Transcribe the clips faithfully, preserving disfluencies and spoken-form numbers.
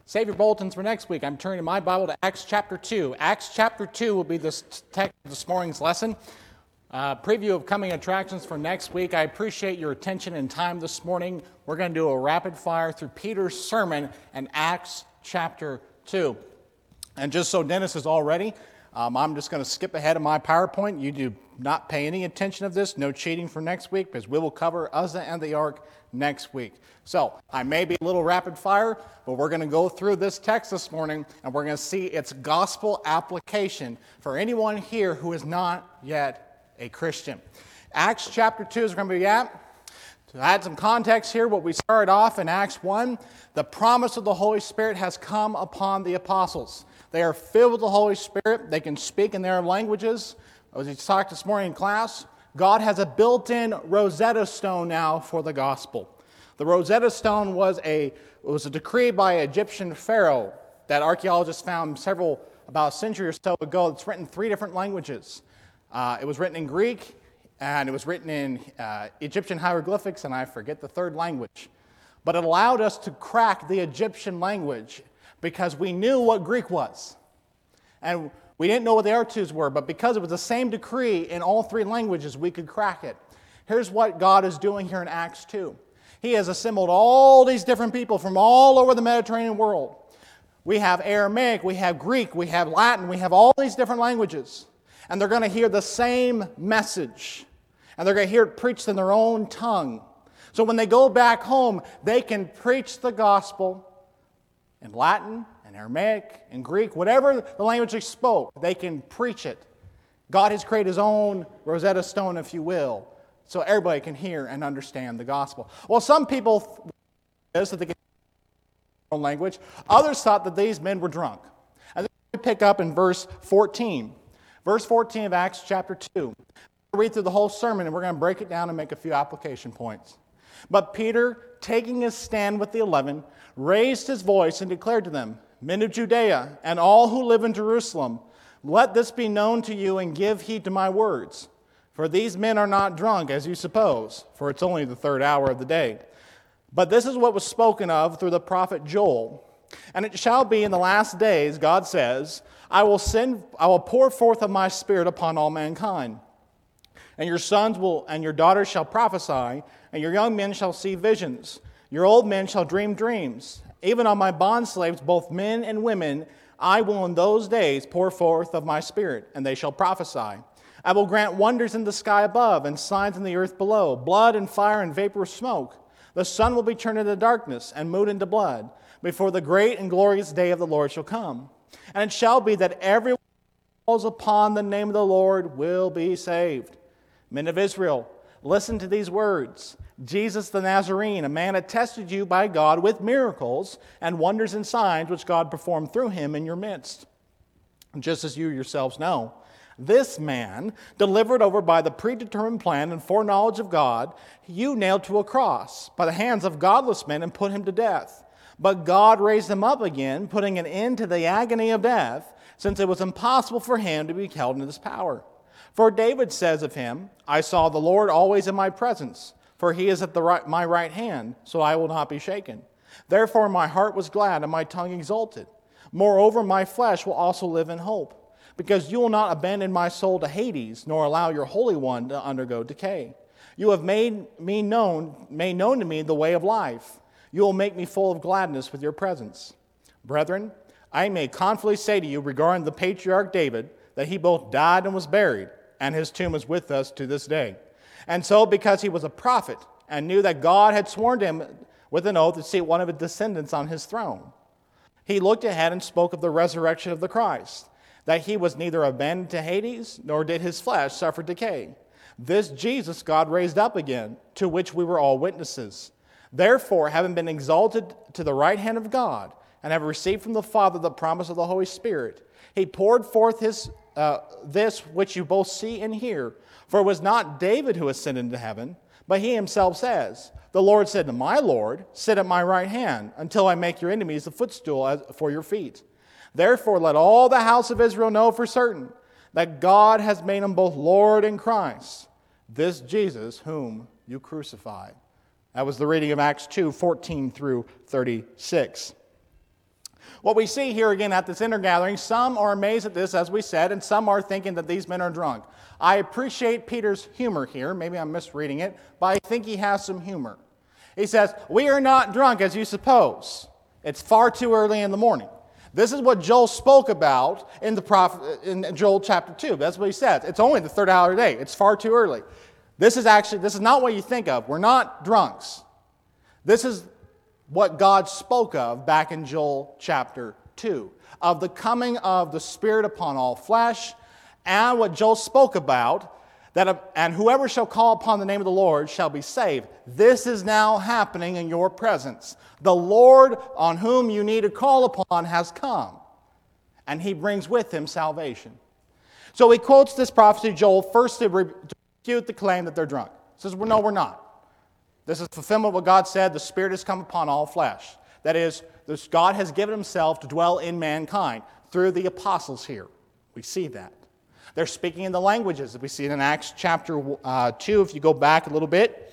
Save your bulletins for next week. I'm turning my Bible to Acts chapter two. Acts chapter two will be this text of this morning's lesson. Uh, preview of coming attractions for next week. I appreciate your attention and time this morning. We're going to do a rapid fire through Peter's sermon in Acts chapter two. And just so Dennis is all ready, um, I'm just going to skip ahead of my PowerPoint. You do not pay any attention of this. No cheating for next week because we will cover Uzzah and the Ark next week. So I may be a little rapid fire, but we're going to go through this text this morning and we're going to see its gospel application for anyone here who is not yet a Christian. Acts chapter two is going to be at. To add some context here, what we started off in Acts one, the promise of the Holy Spirit has come upon the apostles. They are filled with the Holy Spirit. They can speak in their languages. As we talked this morning in class, God has a built-in Rosetta Stone now for the gospel. The Rosetta Stone was a was a decree by an Egyptian pharaoh that archaeologists found several, about a century or so ago. It's written in three different languages. Uh, it was written in Greek, and it was written in uh, Egyptian hieroglyphics, and I forget the third language. But it allowed us to crack the Egyptian language because we knew what Greek was. And we didn't know what the other twos were, but because it was the same decree in all three languages, we could crack it. Here's what God is doing here in Acts two. He has assembled all these different people from all over the Mediterranean world. We have Aramaic, we have Greek, we have Latin, we have all these different languages. And they're going to hear the same message. And they're going to hear it preached in their own tongue. So when they go back home, they can preach the gospel in Latin, in Aramaic, in Greek, whatever the language they spoke, they can preach it. God has created His own Rosetta Stone, if you will, so everybody can hear and understand the gospel. Well, some people thought that they could hear their own language. Others thought that these men were drunk. And then we pick up in verse fourteen. Verse fourteen of Acts chapter two. We'll read through the whole sermon, and we're going to break it down and make a few application points. But Peter, taking his stand with the eleven, raised his voice and declared to them, "Men of Judea, and all who live in Jerusalem, let this be known to you and give heed to my words. For these men are not drunk, as you suppose, for it's only the third hour of the day. But this is what was spoken of through the prophet Joel. And it shall be in the last days, God says, I will send, I will pour forth of my Spirit upon all mankind. And your sons will, and your daughters shall prophesy, and your young men shall see visions. Your old men shall dream dreams. Even on my bondslaves, both men and women, I will in those days pour forth of my Spirit, and they shall prophesy. I will grant wonders in the sky above, and signs in the earth below, blood and fire and vapor of smoke. The sun will be turned into darkness, and moon into blood, before the great and glorious day of the Lord shall come. And it shall be that everyone who calls upon the name of the Lord will be saved. Men of Israel, listen to these words. Jesus the Nazarene, a man attested to you by God with miracles and wonders and signs which God performed through him in your midst. Just as you yourselves know, this man, delivered over by the predetermined plan and foreknowledge of God, you nailed to a cross by the hands of godless men and put him to death. But God raised him up again, putting an end to the agony of death, since it was impossible for him to be held in his power. For David says of him, I saw the Lord always in my presence, for he is at the right, my right hand, so I will not be shaken. Therefore my heart was glad and my tongue exulted. Moreover, my flesh will also live in hope, because you will not abandon my soul to Hades, nor allow your Holy One to undergo decay. You have made me known, made known to me the way of life. You will make me full of gladness with your presence. Brethren, I may confidently say to you regarding the patriarch David, that he both died and was buried, and his tomb is with us to this day. And so, because he was a prophet, and knew that God had sworn to him with an oath to seat one of his descendants on his throne, he looked ahead and spoke of the resurrection of the Christ, that he was neither abandoned to Hades, nor did his flesh suffer decay. This Jesus God raised up again, to which we were all witnesses. Therefore, having been exalted to the right hand of God, and have received from the Father the promise of the Holy Spirit, he poured forth his uh, this which you both see and hear. For it was not David who ascended into heaven, but he himself says, the Lord said to my Lord, sit at my right hand, until I make your enemies a footstool as, for your feet. Therefore let all the house of Israel know for certain that God has made him both Lord and Christ, this Jesus whom you crucified. That was the reading of Acts two, fourteen through thirty-six. What we see here again at this intergathering, some are amazed at this, as we said, and some are thinking that these men are drunk. I appreciate Peter's humor here. Maybe I'm misreading it, but I think he has some humor. He says, we are not drunk as you suppose. It's far too early in the morning. This is what Joel spoke about in the prophet, in Joel chapter two. That's what he says. It's only the third hour of the day. It's far too early. This is actually, this is not what you think of. We're not drunks. This is what God spoke of back in Joel chapter two, of the coming of the Spirit upon all flesh, and what Joel spoke about, that and whoever shall call upon the name of the Lord shall be saved. This is now happening in your presence. The Lord on whom you need to call upon has come, and he brings with him salvation. So he quotes this prophecy, Joel, first to refute the claim that they're drunk. He says, well, no, we're not. This is fulfillment of what God said, the Spirit has come upon all flesh. That is, this God has given himself to dwell in mankind through the apostles here. We see that. They're speaking in the languages that we see in Acts chapter uh, two, if you go back a little bit.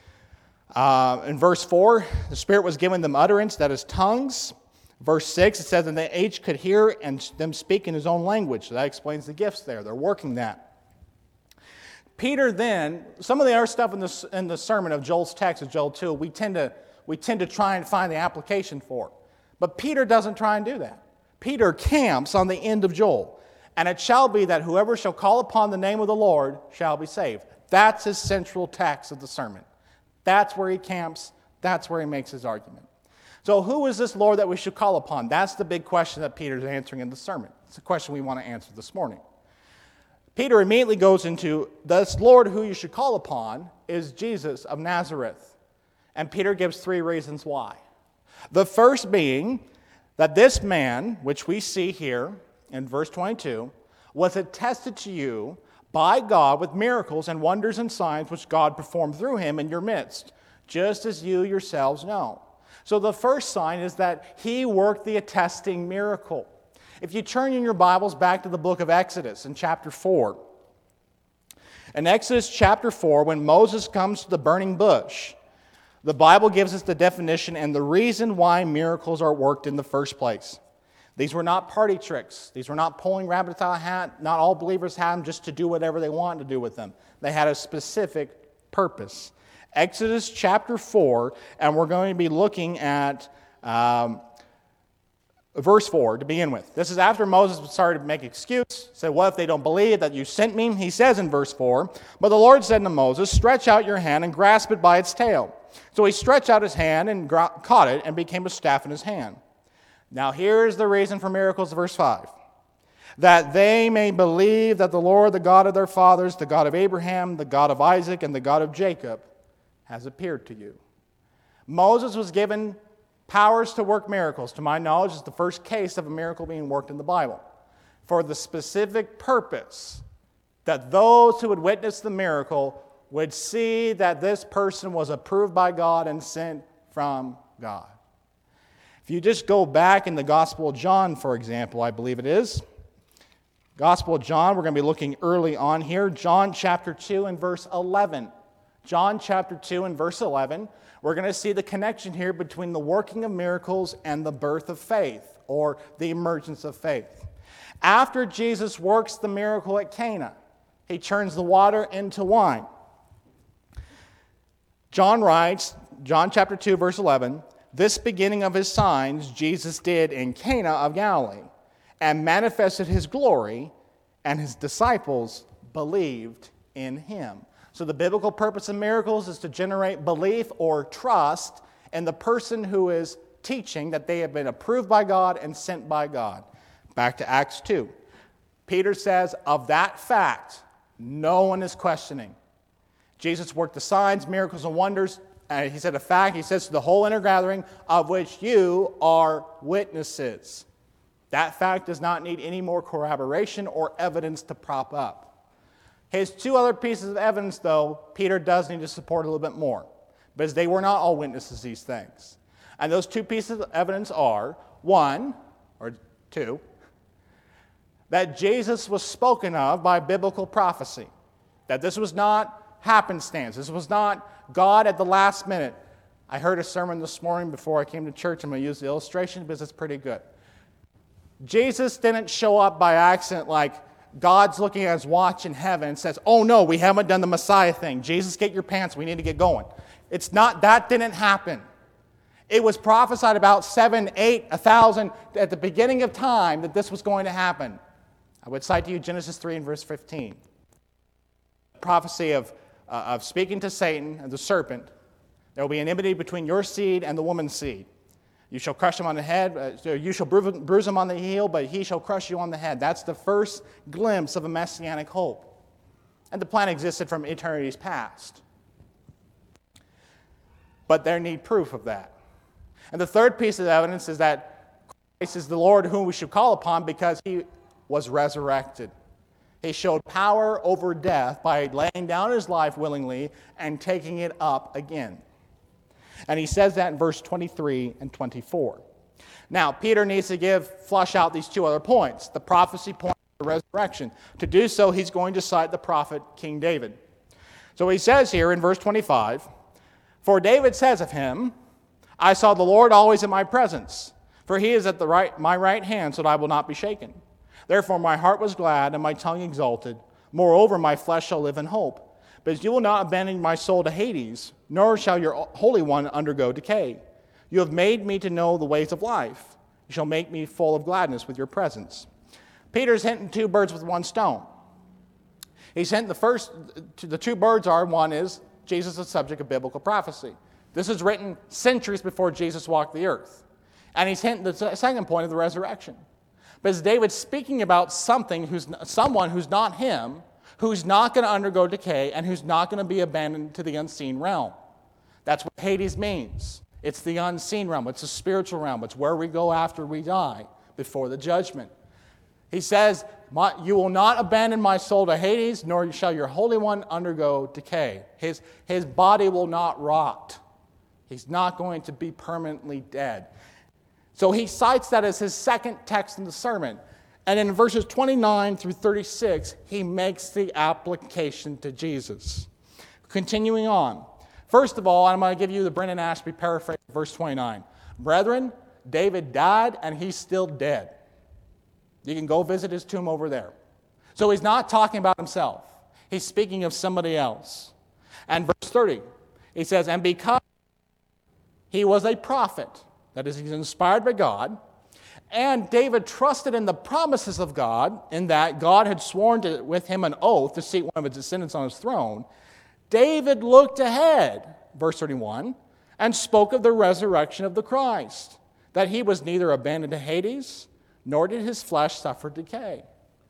Uh, in verse four, the Spirit was giving them utterance, that is tongues. Verse six, it says, and they each could hear and them speak in his own language. So that explains the gifts there. They're working that. Peter then, some of the other stuff in the, in the sermon of Joel's text of Joel two, we tend to we tend to try and find the application for. But Peter doesn't try and do that. Peter camps on the end of Joel. And it shall be that whoever shall call upon the name of the Lord shall be saved. That's his central text of the sermon. That's where he camps. That's where he makes his argument. So who is this Lord that we should call upon? That's the big question that Peter's answering in the sermon. It's a question we want to answer this morning. Peter immediately goes into, this Lord who you should call upon is Jesus of Nazareth. And Peter gives three reasons why. The first being that this man, which we see here in verse twenty-two, was attested to you by God with miracles and wonders and signs which God performed through him in your midst, just as you yourselves know. So the first sign is that he worked the attesting miracle. If you turn in your Bibles back to the book of Exodus in chapter four. In Exodus chapter four, when Moses comes to the burning bush, the Bible gives us the definition and the reason why miracles are worked in the first place. These were not party tricks. These were not pulling rabbits out of a hat. Not all believers had them just to do whatever they wanted to do with them. They had a specific purpose. Exodus chapter four, and we're going to be looking at um, verse four to begin with. This is after Moses started to make excuse. Said, what if they don't believe that you sent me? He says in verse four, but the Lord said to Moses, stretch out your hand and grasp it by its tail. So he stretched out his hand and gra- caught it and became a staff in his hand. Now here's the reason for miracles, verse five. That they may believe that the Lord, the God of their fathers, the God of Abraham, the God of Isaac, and the God of Jacob, has appeared to you. Moses was given powers to work miracles. To my knowledge, it's the first case of a miracle being worked in the Bible. For the specific purpose that those who would witness the miracle would see that this person was approved by God and sent from God. If you just go back in the Gospel of John, for example, I believe it is. Gospel of John, we're going to be looking early on here. John chapter two and verse eleven. John chapter two and verse eleven. We're going to see the connection here between the working of miracles and the birth of faith, or the emergence of faith. After Jesus works the miracle at Cana, he turns the water into wine. John writes, John chapter two, verse eleven, this beginning of his signs Jesus did in Cana of Galilee, and manifested his glory, and his disciples believed in him. So the biblical purpose of miracles is to generate belief or trust in the person who is teaching that they have been approved by God and sent by God. Back to Acts two. Peter says, of that fact, no one is questioning. Jesus worked the signs, miracles, and wonders. And he said a fact, he says to the whole intergathering, of which you are witnesses. That fact does not need any more corroboration or evidence to prop up. His two other pieces of evidence, though, Peter does need to support a little bit more, because they were not all witnesses these things. And those two pieces of evidence are, one, or two, that Jesus was spoken of by biblical prophecy. That this was not happenstance. This was not God at the last minute. I heard a sermon this morning before I came to church. I'm going to use the illustration because it's pretty good. Jesus didn't show up by accident like God's looking at his watch in heaven and says, oh no, we haven't done the Messiah thing. Jesus, get your pants. We need to get going. It's not, that didn't happen. It was prophesied about seven, eight, a thousand at the beginning of time that this was going to happen. I would cite to you Genesis three and verse fifteen. Prophecy of, uh, of speaking to Satan, the serpent. There will be an enmity between your seed and the woman's seed. You shall crush him on the head, uh, you shall bruise him on the heel, but he shall crush you on the head. That's the first glimpse of a messianic hope. And the plan existed from eternity's past. But there need proof of that. And the third piece of evidence is that Christ is the Lord whom we should call upon because he was resurrected. He showed power over death by laying down his life willingly and taking it up again. And he says that in verse twenty-three and twenty-four. Now, Peter needs to give, flush out these two other points, the prophecy point and the resurrection. To do so, he's going to cite the prophet King David. So he says here in verse twenty-five, for David says of him, I saw the Lord always in my presence, for he is at the right, my right hand, so that I will not be shaken. Therefore my heart was glad, and my tongue exalted. Moreover, my flesh shall live in hope. But you will not abandon my soul to Hades, nor shall your Holy One undergo decay. You have made me to know the ways of life. You shall make me full of gladness with your presence. Peter's hitting two birds with one stone. He's hitting the first, the two birds are, one is, Jesus is the subject of biblical prophecy. This is written centuries before Jesus walked the earth. And he's hinting the second point of the resurrection. But as David's speaking about something who's someone who's not him, who's not going to undergo decay, and who's not going to be abandoned to the unseen realm. That's what Hades means. It's the unseen realm. It's the spiritual realm. It's where we go after we die, before the judgment. He says, you will not abandon my soul to Hades, nor shall your Holy One undergo decay. His, his body will not rot. He's not going to be permanently dead. So he cites that as his second text in the sermon. And in verses twenty-nine through thirty-six, he makes the application to Jesus. Continuing on. First of all, I'm going to give you the Brennan Ashby paraphrase of verse twenty-nine. Brethren, David died and he's still dead. You can go visit his tomb over there. So he's not talking about himself. He's speaking of somebody else. And verse thirty, he says, and because he was a prophet, that is, he's inspired by God, and David trusted in the promises of God, in that God had sworn to, with him an oath to seat one of his descendants on his throne, David looked ahead, verse thirty-one, and spoke of the resurrection of the Christ, that he was neither abandoned to Hades, nor did his flesh suffer decay.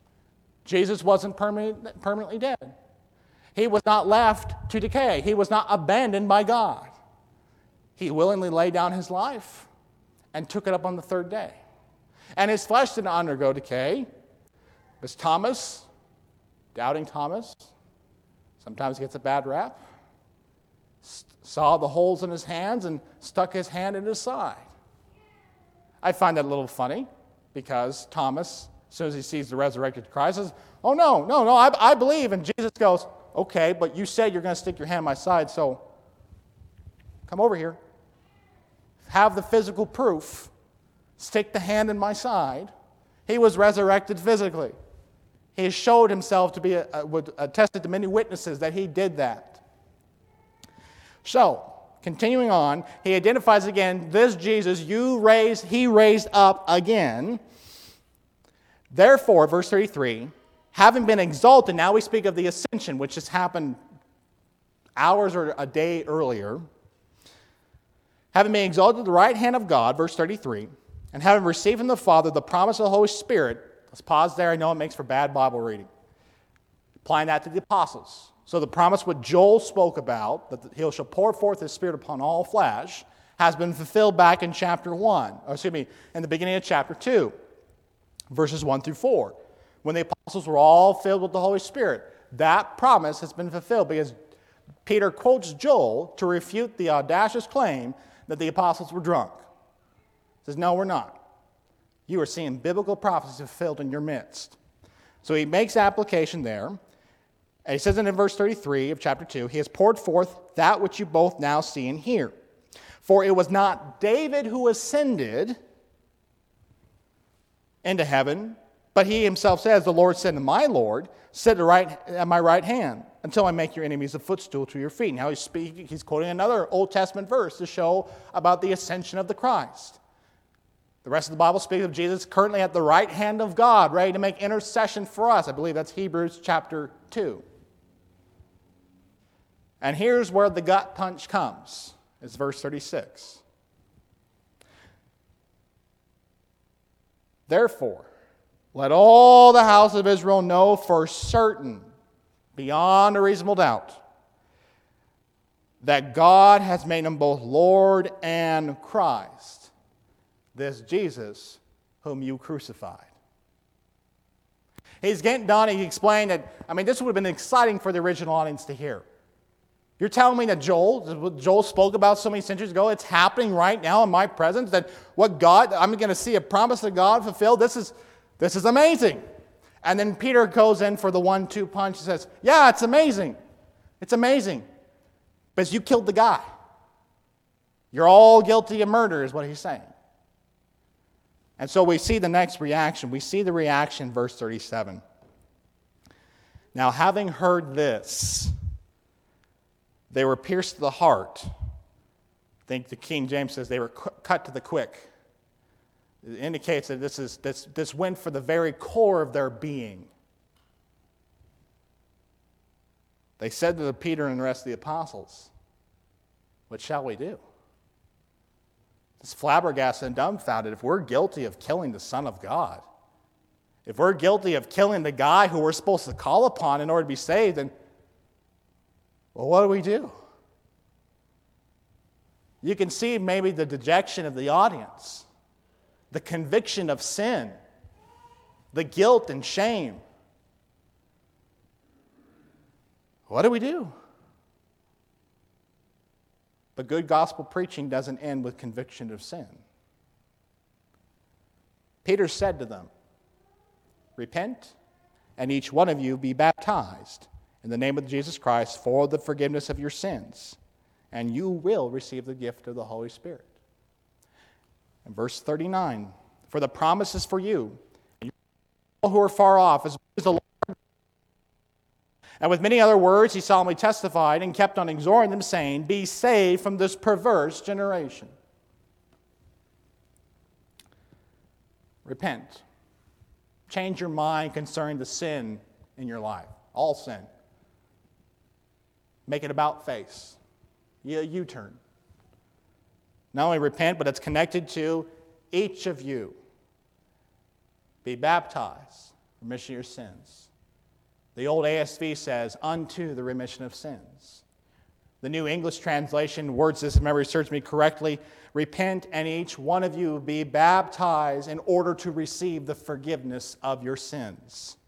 Jesus wasn't permanent, permanently dead. He was not left to decay. He was not abandoned by God. He willingly laid down his life and took it up on the third day. And his flesh did not undergo decay. As Thomas, doubting Thomas, sometimes gets a bad rap, saw the holes in his hands and stuck his hand in his side. I find that a little funny because Thomas, as soon as he sees the resurrected Christ, says, oh no, no, no, I, I believe. And Jesus goes, okay, but you said you're going to stick your hand in my side, so come over here. Have the physical proof. Stick the hand in my side. He was resurrected physically. He showed himself to be, a, a, attested to many witnesses that he did that. So, continuing on, he identifies again, this Jesus you raised, he raised up again. Therefore, verse thirty-three, having been exalted, now we speak of the ascension, which has happened hours or a day earlier. Having been exalted to the right hand of God, verse thirty-three, and having received from the Father the promise of the Holy Spirit. Let's pause there. I know it makes for bad Bible reading. Applying that to the apostles. So the promise what Joel spoke about, that he shall pour forth his Spirit upon all flesh, has been fulfilled back in chapter one. Or excuse me, in the beginning of chapter two, verses one through four. When the apostles were all filled with the Holy Spirit. That promise has been fulfilled because Peter quotes Joel to refute the audacious claim that the apostles were drunk. He says, no, we're not. You are seeing biblical prophecies fulfilled in your midst. So he makes application there. And he says in verse thirty-three of chapter two, he has poured forth that which you both now see and hear. For it was not David who ascended into heaven, but he himself says, the Lord said to my Lord, sit at, right, at my right hand until I make your enemies a footstool to your feet. Now he's speaking, he's quoting another Old Testament verse to show about the ascension of the Christ. The rest of the Bible speaks of Jesus currently at the right hand of God, ready to make intercession for us. I believe that's Hebrews chapter two. And here's where the gut punch comes. It's verse thirty-six. Therefore, let all the house of Israel know for certain, beyond a reasonable doubt, that God has made him both Lord and Christ, this Jesus whom you crucified. He's getting done, he explained that, I mean, this would have been exciting for the original audience to hear. You're telling me that Joel, Joel spoke about so many centuries ago, it's happening right now in my presence, that what God, I'm going to see a promise of God fulfilled. This is, this is amazing. And then Peter goes in for the one two punch and says, yeah, it's amazing. It's amazing. Because you killed the guy. You're all guilty of murder is what he's saying. And so we see the next reaction. We see the reaction, verse thirty-seven. Now, having heard this, they were pierced to the heart. I think the King James says they were cut to the quick. It indicates that this is this, this went for the very core of their being. They said to Peter and the rest of the apostles, what shall we do? It's flabbergasted and dumbfounded. If we're guilty of killing the Son of God, if we're guilty of killing the guy who we're supposed to call upon in order to be saved, then, well, what do we do? You can see maybe the dejection of the audience, the conviction of sin, the guilt and shame. What do we do? But good gospel preaching doesn't end with conviction of sin. Peter said to them, repent, and each one of you be baptized in the name of Jesus Christ for the forgiveness of your sins, and you will receive the gift of the Holy Spirit. And verse thirty-nine, for the promise is for you, and all who are far off, as the Lord. And with many other words he solemnly testified and kept on exhorting them, saying, be saved from this perverse generation. Repent. Change your mind concerning the sin in your life. All sin. Make it about face. You U-turn. Not only repent, but it's connected to each of you. Be baptized for remission of your sins. The old A S V says, unto the remission of sins. The New English translation words this, if memory serves me correctly, repent and each one of you be baptized in order to receive the forgiveness of your sins.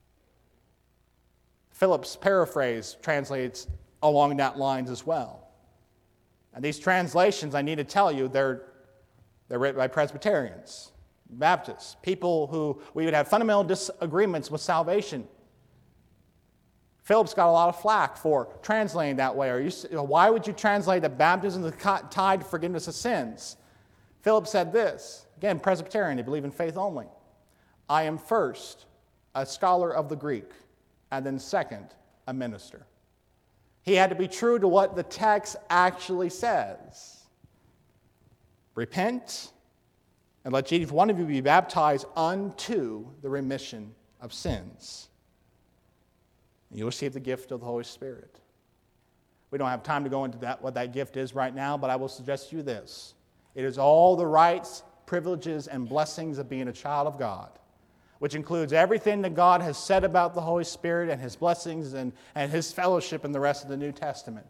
Phillips' paraphrase translates along that lines as well. And these translations, I need to tell you, they're, they're written by Presbyterians, Baptists, people who we would have fundamental disagreements with salvation. Phillips got a lot of flack for translating that way. Or you, why would you translate that baptism is tied to forgiveness of sins? Phillips said this, again, Presbyterian, they believe in faith only. I am first a scholar of the Greek, and then second, a minister. He had to be true to what the text actually says. Repent, and let each one of you be baptized unto the remission of sins. You'll receive the gift of the Holy Spirit. We don't have time to go into that, what that gift is right now, but I will suggest to you this. It is all the rights, privileges, and blessings of being a child of God, which includes everything that God has said about the Holy Spirit and His blessings and, and His fellowship in the rest of the New Testament.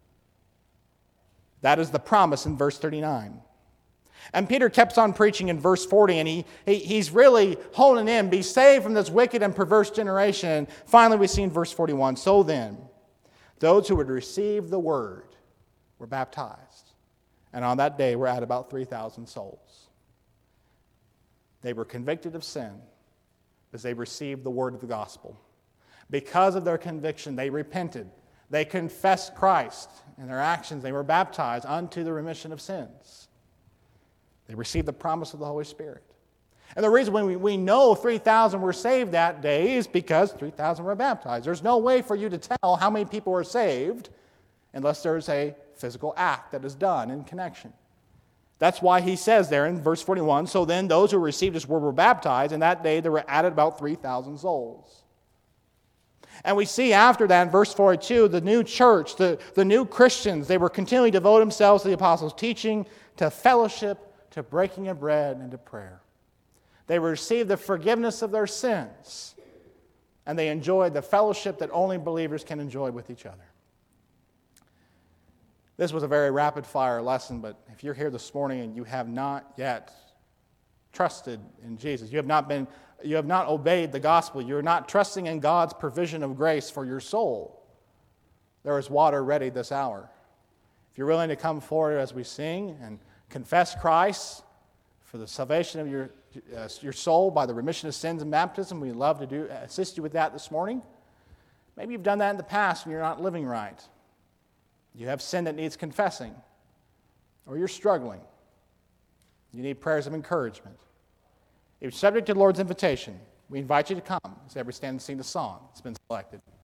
That is the promise in verse thirty-nine. And Peter keeps on preaching in verse forty, and he, he he's really honing in, be saved from this wicked and perverse generation. And finally, we see in verse forty-one, so then, those who would receive the word were baptized. And on that day, we're at about three thousand souls. They were convicted of sin as they received the word of the gospel. Because of their conviction, they repented. They confessed Christ in their actions, they were baptized unto the remission of sins. They received the promise of the Holy Spirit. And the reason we, we know three thousand were saved that day is because three thousand were baptized. There's no way for you to tell how many people were saved unless there's a physical act that is done in connection. That's why he says there in verse forty-one, so then those who received his word were baptized, and that day there were added about three thousand souls. And we see after that in verse forty-two, the new church, the, the new Christians, they were continually devote themselves to the apostles' teaching, to fellowship, to breaking of bread, and to prayer. They received the forgiveness of their sins, and they enjoyed the fellowship that only believers can enjoy with each other. This was a very rapid-fire lesson, but if you're here this morning and you have not yet trusted in Jesus, you have not been, you have not obeyed the gospel, you're not trusting in God's provision of grace for your soul, there is water ready this hour. If you're willing to come forward as we sing and confess Christ for the salvation of your, uh, your soul by the remission of sins and baptism, we'd love to do assist you with that this morning. Maybe you've done that in the past and you're not living right. You have sin that needs confessing, or you're struggling. You need prayers of encouragement. If you're subject to the Lord's invitation, we invite you to come as every stand and sing the song that's been selected.